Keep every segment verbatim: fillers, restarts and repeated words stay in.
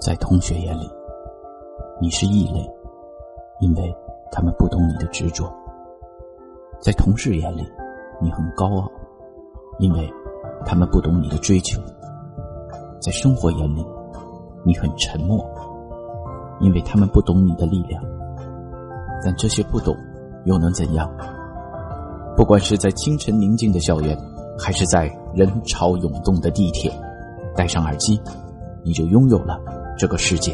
在同学眼里，你是异类，因为他们不懂你的执着；在同事眼里，你很高傲，因为他们不懂你的追求；在生活眼里，你很沉默，因为他们不懂你的力量。但这些不懂又能怎样？不管是在清晨宁静的校园，还是在人潮涌动的地铁，戴上耳机，你就拥有了这个世界。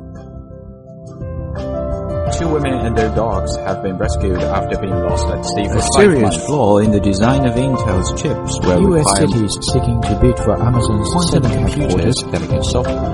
Two women and their dogs have been rescued after being lost at sea for A five serious months. flaw in the design of Intel's chips will U S require cities seeking to bid for Amazon's quantum seven computers headquarters. delicate software.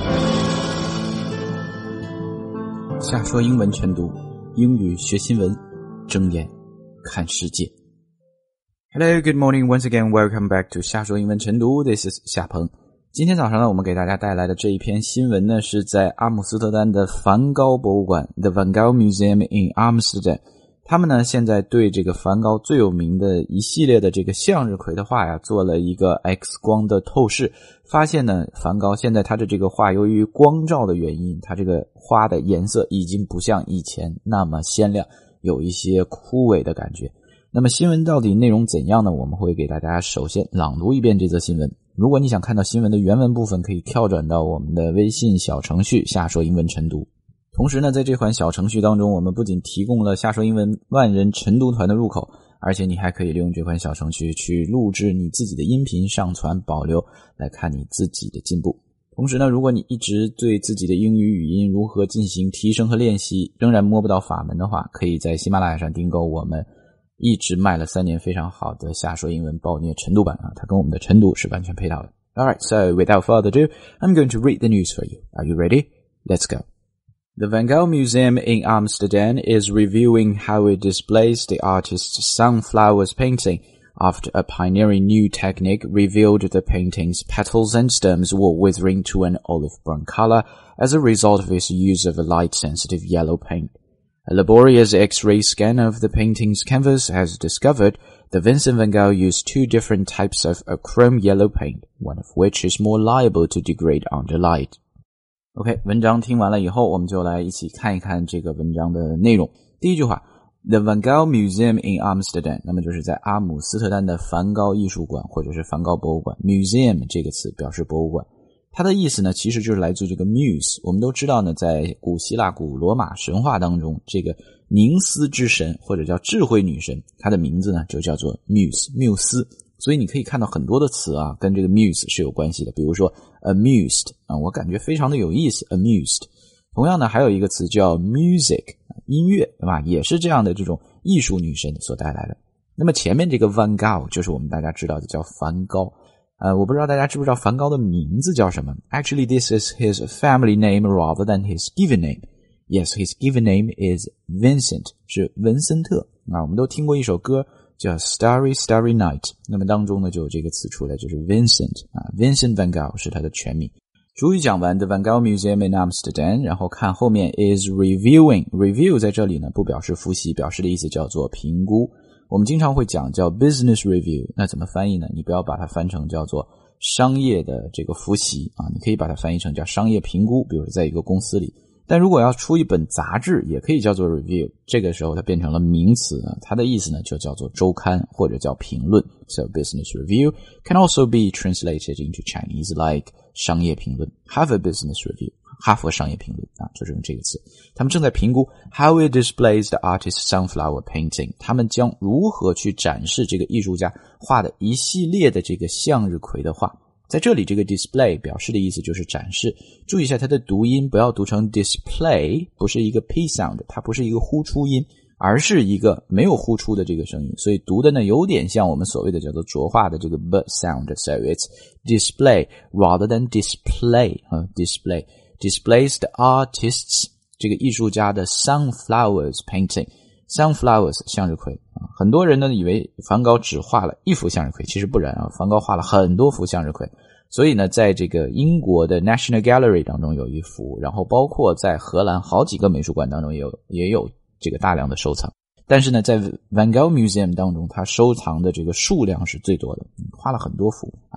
瞎说英文晨读，英语学新闻，睁眼看世界。Hello, good morning. Once again, welcome back to 瞎说英文晨读。This is 夏鹏。今天早上呢，我们给大家带来的这一篇新闻呢，是在阿姆斯特丹的梵高博物馆 The Van Gogh Museum in Amsterdam。他们呢，现在对这个梵高最有名的一系列的这个向日葵的画呀，做了一个 X 光的透视，发现呢，梵高现在他的这个画由于光照的原因，他这个花的颜色已经不像以前那么鲜亮，有一些枯萎的感觉。那么新闻到底内容怎样呢？我们会给大家首先朗读一遍这则新闻。如果你想看到新闻的原文部分，可以跳转到我们的微信小程序瞎说英文晨读。同时呢，在这款小程序当中，我们不仅提供了瞎说英文万人晨读团的入口，而且你还可以利用这款小程序去录制你自己的音频，上传保留，来看你自己的进步。同时呢，如果你一直对自己的英语语音如何进行提升和练习仍然摸不到法门的话，可以在喜马拉雅上订购我们一直卖了三年非常好的瞎说英文暴虐晨读版啊，它跟我们的晨读是完全配套的。Alright, so without further ado, I'm going to read the news for you. Are you ready? Let's go. The Van Gogh Museum in Amsterdam is reviewing how it displays the artist's sunflowers painting after a pioneering new technique revealed the painting's petals and stems were withering to an olive brown color as a result of its use of a light-sensitive yellow paint.A laborious X-ray scan of the painting's canvas has discovered that Vincent van Gogh used two different types of a chrome yellow paint, one of which is more liable to degrade under light. OK, 文章听完了以后，我们就来一起看一看这个文章的内容。第一句话 The Van Gogh Museum in Amsterdam， 那么就是在阿姆斯特丹的梵高艺术馆或者是梵高博物馆。Museum 这个词表示博物馆。它的意思呢，其实就是来自于这个 muse。我们都知道呢，在古希腊、古罗马神话当中，这个凝思之神或者叫智慧女神，她的名字呢就叫做 muse， 缪斯。所以你可以看到很多的词啊，跟这个 muse 是有关系的。比如说 amused 啊，我感觉非常的有意思 amused。同样呢，还有一个词叫 music， 音乐，对吧？也是这样的这种艺术女神所带来的。那么前面这个 Van Gogh 就是我们大家知道的叫梵高。呃，我不知道大家知不知道梵高的名字叫什么 Actually, this is his family name rather than his given name. Yes, his given name is Vincent, 是文森特。啊，我们都听过一首歌叫 Starry, Starry Night， 那么当中呢就有这个词出来，就是 Vincent 啊 Vincent van Gogh 是他的全名。主语讲完 The Van Gogh Museum in Amsterdam， 然后看后面 is reviewing。 Review 在这里呢不表示复习，表示的意思叫做评估。我们经常会讲叫 business review， 那怎么翻译呢？你不要把它翻成叫做商业的这个复习啊，你可以把它翻译成叫商业评估，比如在一个公司里。但如果要出一本杂志，也可以叫做 review， 这个时候它变成了名词啊，它的意思呢就叫做周刊或者叫评论。So business review can also be translated into Chinese like 商业评论 Harvard Business Review， 哈佛商业评论啊，就是用这个词。他们正在评估 how it displays the artist's sunflower painting， 他们将如何去展示这个艺术家画的一系列的这个向日葵的画。在这里这个 display 表示的意思就是展示，注意一下它的读音，不要读成 display， 不是一个 p sound， 它不是一个呼出音，而是一个没有呼出的这个声音，所以读的呢有点像我们所谓的叫做浊化的这个 b sound， so it's display rather than display， uh, display displays the artist's 这个艺术家的 sunflowers painting。 sunflowers 向日葵啊，很多人呢以为梵高只画了一幅向日葵，其实不然啊，梵高画了很多幅向日葵。所以呢，在这个英国的 National Gallery 当中有一幅，然后包括在荷兰好几个美术馆当中也有也有这个大量的收藏。但是呢，在 Van Gogh Museum 当中，他收藏的这个数量是最多的，画了很多幅啊。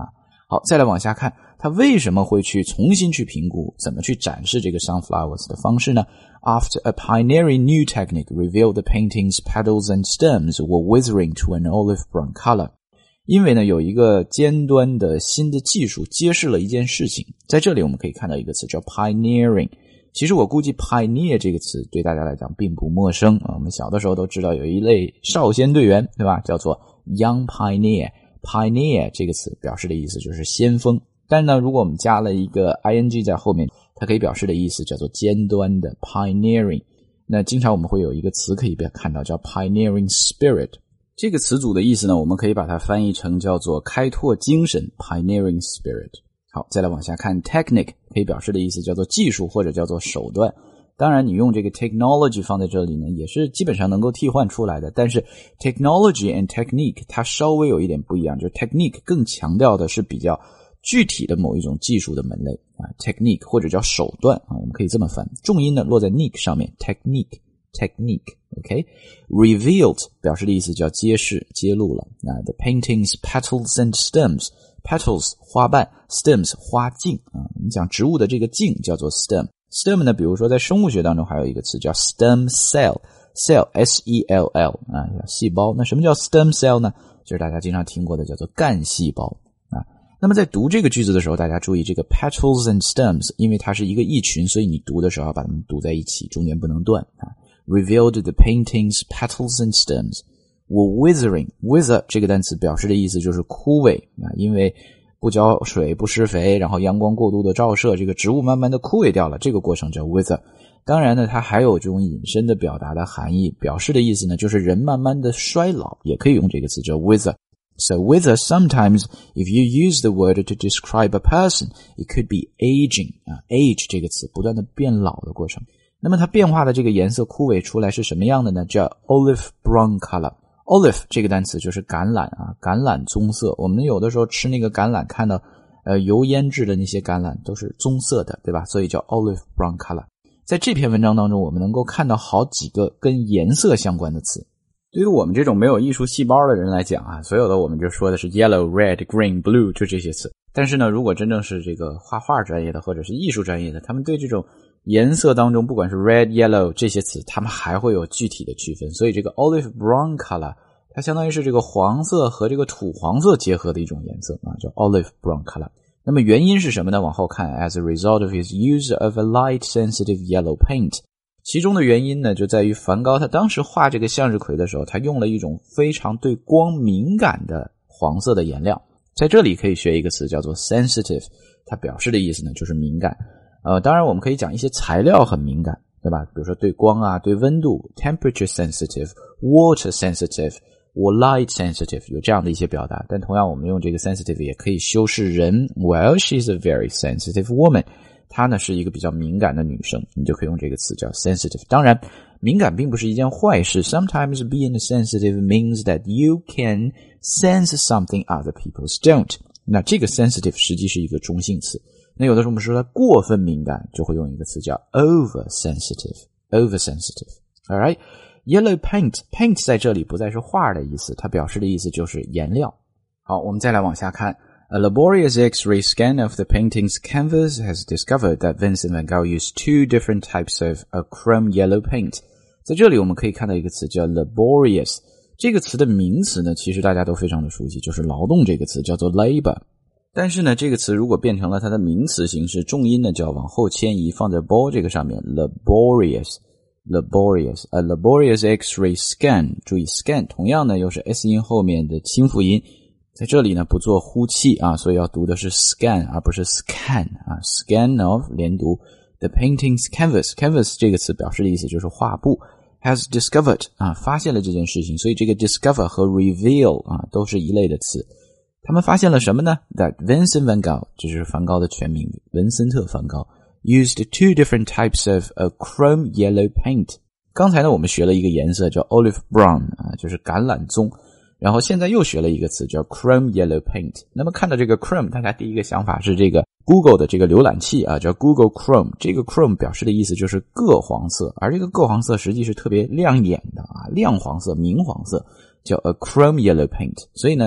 好，再来往下看，他为什么会去重新去评估怎么去展示这个 sunflowers 的方式呢？ After a pioneering new technique revealed the painting's petals and stems were withering to an olive brown color。 因为呢有一个尖端的新的技术揭示了一件事情，在这里我们可以看到一个词叫 pioneering。 其实我估计 pioneer 这个词对大家来讲并不陌生啊，我们小的时候都知道有一类少先队员，对吧？叫做 young pioneer。 pioneer 这个词表示的意思就是先锋，但呢如果我们加了一个 ing 在后面，它可以表示的意思叫做尖端的 pioneering。 那经常我们会有一个词可以看到叫 pioneering spirit， 这个词组的意思呢我们可以把它翻译成叫做开拓精神 pioneering spirit。 好，再来往下看 technique 可以表示的意思叫做技术或者叫做手段，当然你用这个 technology 放在这里呢也是基本上能够替换出来的，但是 technology and technique 它稍微有一点不一样，就是 technique 更强调的是比较具体的某一种技术的门类啊 technique 或者叫手段啊，我们可以这么翻，重音呢落在 nick 上面 technique technique OK。 Revealed 表示的意思叫揭示揭露了，那 the painting's petals and stems， petals 花瓣， stems 花茎啊，我们讲植物的这个茎叫做 stem。 stem 呢比如说在生物学当中还有一个词叫 stem cell， cell S E L L 啊，细胞。那什么叫 stem cell 呢？就是大家经常听过的叫做干细胞啊。那么在读这个句子的时候，大家注意这个 petals and stems， 因为它是一个异群，所以你读的时候要把它们读在一起，中间不能断啊。Revealed the painting's petals and stems were withering。 wither 这个单词表示的意思就是枯萎啊，因为不浇水不施肥，然后阳光过度的照射，这个植物慢慢的枯萎掉了，这个过程叫 wither。 当然呢它还有这种引申的表达的含义，表示的意思呢就是人慢慢的衰老，也可以用这个词叫 wither。 So wither sometimes if you use the word to describe a person it could be aging 啊 age 这个词不断的变老的过程。那么它变化的这个颜色枯萎出来是什么样的呢？叫 olive brown color。 olive 这个单词就是橄榄啊，橄榄棕色。我们有的时候吃那个橄榄看到呃油腌制的那些橄榄都是棕色的，对吧？所以叫 olive brown color。 在这篇文章当中我们能够看到好几个跟颜色相关的词。对于我们这种没有艺术细胞的人来讲啊，所有的我们就说的是 yellow red green blue 就这些词。但是呢如果真正是这个画画专业的或者是艺术专业的，他们对这种颜色当中不管是 red yellow 这些词他们还会有具体的区分，所以这个 olive brown color 它相当于是这个黄色和这个土黄色结合的一种颜色啊，叫 olive brown color。 那么原因是什么呢？往后看 as a result of his use of a light sensitive yellow paint， 其中的原因呢就在于梵高他当时画这个向日葵的时候，他用了一种非常对光敏感的黄色的颜料，在这里可以学一个词叫做 sensitive， 它表示的意思呢就是敏感。呃，当然我们可以讲一些材料很敏感，对吧？比如说对光啊，对温度 temperature sensitive water sensitive or light sensitive 有这样的一些表达。但同样我们用这个 sensitive 也可以修饰人 well she's a very sensitive woman， 她呢是一个比较敏感的女生，你就可以用这个词叫 sensitive。 当然敏感并不是一件坏事， sometimes being sensitive means that you can sense something other people don't。 那这个 sensitive 实际是一个中性词，那有的时候我们说它过分敏感就会用一个词叫 oversensitive oversensitive alright。 Yellow paint paint 在这里不再是画的意思，它表示的意思就是颜料。好，我们再来往下看 A laborious X-ray scan of the painting's canvas has discovered that Vincent van Gogh used two different types of a chrome yellow paint。 在这里我们可以看到一个词叫 laborious， 这个词的名词呢其实大家都非常的熟悉，就是劳动这个词叫做 labor。但是呢这个词如果变成了它的名词形式，重音呢就要往后迁移，放在 bo 这个上面 laborious laborious a laborious X-ray scan。 注意 scan 同样呢又是 S 音后面的清辅音，在这里呢不做呼气啊，所以要读的是 scan 而不是 scan 啊 scan of 连读 the painting's canvas canvas 这个词表示的意思就是画布， has discovered 啊发现了这件事情，所以这个 discover 和 reveal 啊都是一类的词。他们发现了什么呢？ That Vincent van Gogh 这是梵高的全名，文森特梵高 used two different types of a chrome yellow paint。 刚才呢我们学了一个颜色叫 olive brown 啊，就是橄榄棕，然后现在又学了一个词叫 chrome yellow paint。 那么看到这个 chrome 大家第一个想法是这个 Google 的这个浏览器啊，叫 Google Chrome， 这个 chrome 表示的意思就是铬黄色，而这个铬黄色实际是特别亮眼的啊，亮黄色明黄色叫 a chrome yellow paint。 所以呢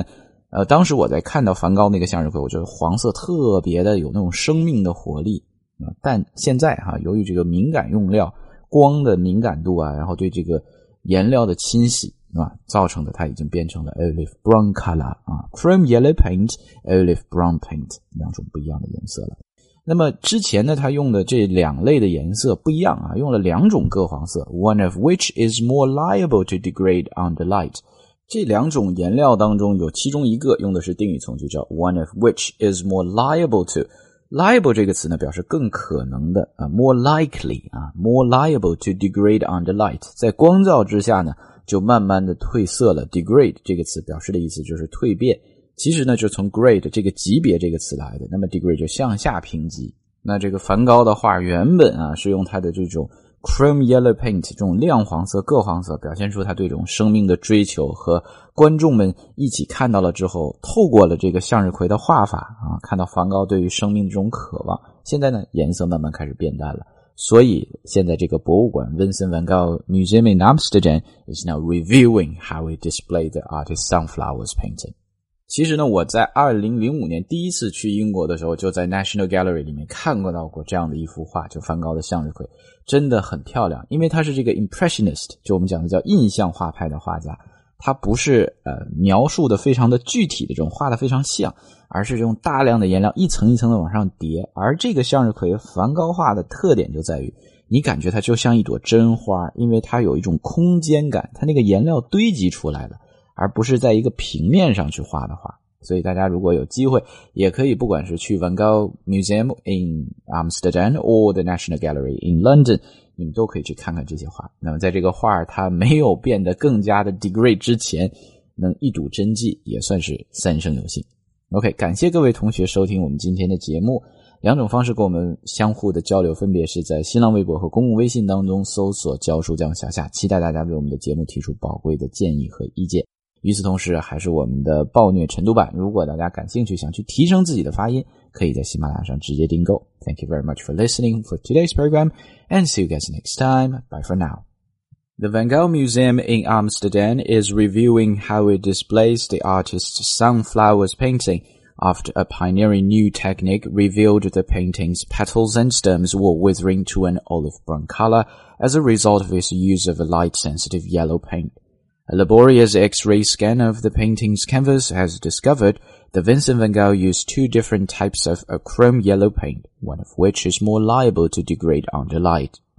呃，当时我在看到梵高那个向日葵，我觉得黄色特别的有那种生命的活力。呃、但现在哈、啊，由于这个敏感用料，光的敏感度啊，然后对这个颜料的侵袭啊，造成的它已经变成了 olive brown color 啊 ，chrome yellow paint, olive brown paint 两种不一样的颜色了。那么之前呢，他用的这两类的颜色不一样啊，用了两种各黄色 ，one of which is more liable to degrade under light。这两种颜料当中有其中一个用的是定语从句，叫 one of which is more liable to。liable 这个词呢，表示更可能的啊 ，more likely 啊 ，more liable to degrade under light， 在光照之下呢，就慢慢的褪色了。degrade 这个词表示的意思就是蜕变，其实呢就从 grade 这个级别这个词来的，那么 degrade 就向下评级。那这个梵高的画原本啊是用他的这种 chrome yellow paint 这种亮黄色、各黄色，表现出他对这种生命的追求，和观众们一起看到了之后，透过了这个向日葵的画法啊，看到梵高对于生命的这种渴望。现在呢，颜色慢慢开始变淡了，所以现在这个博物馆 Vincent van Gogh Museum in Amsterdam is now reviewing how he displayed the artist's sunflowers painting。其实呢，我在二零零五年第一次去英国的时候，就在 National Gallery 里面看过到过这样的一幅画，就梵高的向日葵，真的很漂亮。因为他是这个 Impressionist， 就我们讲的叫印象画派的画家，他不是呃描述的非常的具体的这种画的非常像，而是这种大量的颜料一层一层的往上叠。而这个向日葵梵高画的特点就在于，你感觉它就像一朵真花，因为它有一种空间感，它那个颜料堆积出来了，而不是在一个平面上去画的画。所以大家如果有机会，也可以不管是去 Van Gogh Museum in Amsterdam or the National Gallery in London， 你们都可以去看看这些画。那么在这个画它没有变得更加的 degrade 之前，能一睹真迹也算是三生有幸。 OK， 感谢各位同学收听我们今天的节目。两种方式跟我们相互的交流，分别是在新浪微博和公共微信当中搜索教书匠小夏，期待大家对我们的节目提出宝贵的建议和意见。与此同时，还是我们的暴虐晨读版，如果大家感兴趣，想去提升自己的发音，可以在喜马拉雅上直接订购。 Thank you very much for listening for today's program, and see you guys next time. Bye for now. The Van Gogh Museum in Amsterdam is reviewing how it displays the artist's sunflowers painting after a pioneering new technique revealed the painting's petals and stems were withering to an olive brown color as a result of its use of a light-sensitive yellow paint.A laborious X-ray scan of the painting's canvas has discovered that Vincent van Gogh used two different types of a chrome yellow paint, one of which is more liable to degrade under light.